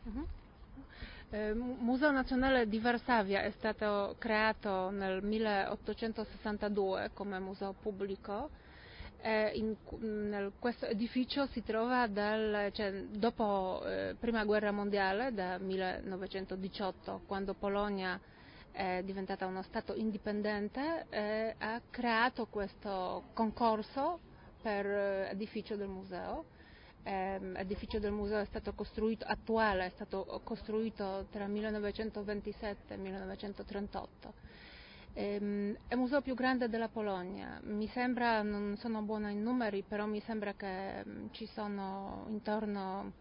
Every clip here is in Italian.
Mhm. Museo Nazionale di Varsavia è stato creato nel 1862 come museo pubblico. Questo edificio si trova dopo Prima Guerra Mondiale, da 1918, quando Polonia è diventata uno Stato indipendente, ha creato questo concorso per edificio del museo. L'edificio del museo è stato costruito, attuale, è stato costruito tra 1927 e 1938. È il museo più grande della Polonia. Mi sembra, non sono buona in numeri, però mi sembra che ci sono intorno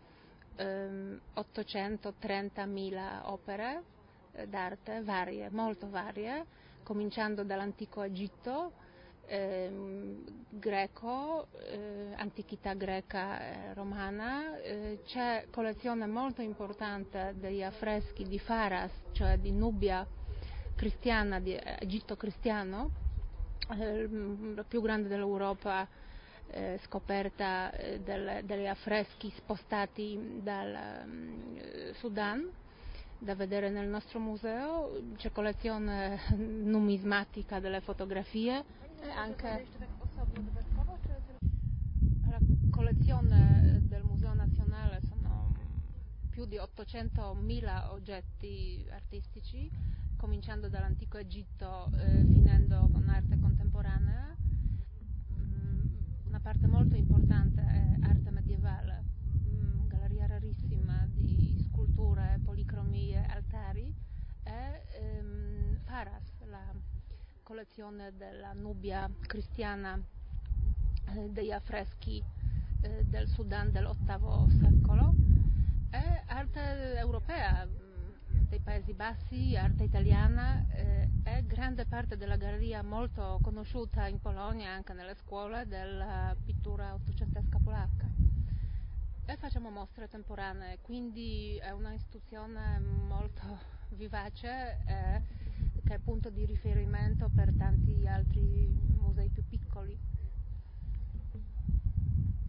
830.000 opere d'arte varie, molto varie, cominciando dall'antico Egitto, greco, antichità greca e romana. C'è collezione molto importante degli affreschi di Faras, cioè di Nubia cristiana, di Egitto cristiano, la più grande dell'Europa, scoperta degli affreschi spostati dal Sudan, da vedere nel nostro museo. C'è collezione numismatica delle fotografie e anche la collezione del Museo Nazionale. Sono più di 800.000 oggetti artistici, cominciando dall'antico Egitto, finendo con arte contemporanea. Una parte molto importante è arte medievale, galleria rarissima di sculture, policromie, altari, e Faras, la collezione della Nubia cristiana, degli affreschi del Sudan dell'VIII secolo, e arte europea, dei Paesi Bassi, arte italiana, e grande parte della galleria molto conosciuta in Polonia, anche nelle scuole, della pittura ottocentesca polacca. E facciamo mostre temporanee, quindi è una istituzione molto vivace, che è punto di riferimento per tanti altri musei più piccoli.